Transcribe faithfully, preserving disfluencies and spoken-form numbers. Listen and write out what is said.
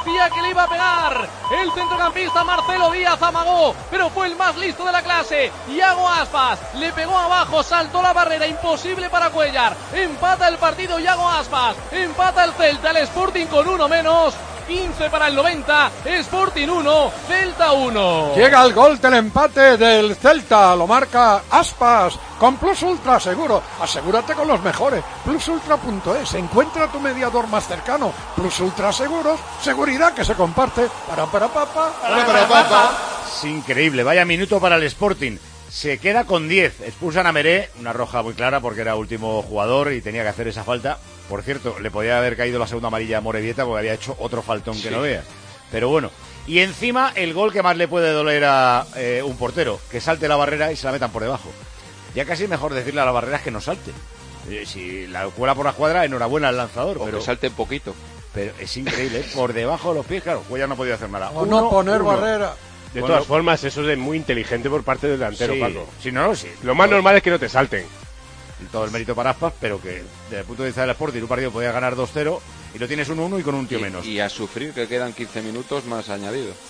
parecía que le iba a pegar. El centrocampista Marcelo Díaz amagó, pero fue el más listo de la clase. Iago Aspas le pegó abajo, saltó la barrera, imposible para Cuéllar. Empata el partido Iago Aspas, empata el Celta, el Sporting con uno menos. quince para el noventa, Sporting uno, Celta uno. Llega el gol del empate del Celta, lo marca Aspas, con Plus Ultra Seguro. Asegúrate con los mejores. plus ultra punto es, encuentra tu mediador más cercano. Plus Ultra Seguros, seguridad que se comparte. Para, para, papa, para, para, papa. Es increíble, vaya minuto para el Sporting. Se queda con diez, expulsan a Meré, una roja muy clara porque era último jugador y tenía que hacer esa falta. Por cierto, le podía haber caído la segunda amarilla a Morevieta porque había hecho otro faltón que sí. No veas. Pero bueno, y encima el gol que más le puede doler a eh, un portero, que salte la barrera y se la metan por debajo. Ya casi es mejor decirle a las barreras que no salte. Eh, si la cuela por la cuadra, enhorabuena al lanzador. O pero que salte poquito. Pero es increíble, ¿eh? Por debajo de los pies, claro, Cuellar no podía hacer nada. O uno, no poner uno. barrera. De Bueno, todas formas, eso es de muy inteligente por parte del delantero, sí, Paco. Sí, no, no, sí. Lo más normal es que no te salten. Todo el mérito para Aspas, pero que desde el punto de vista del Sporting un partido podía ganar dos cero y lo tienes uno uno y con un tío y, menos. Y a sufrir que quedan quince minutos más añadido.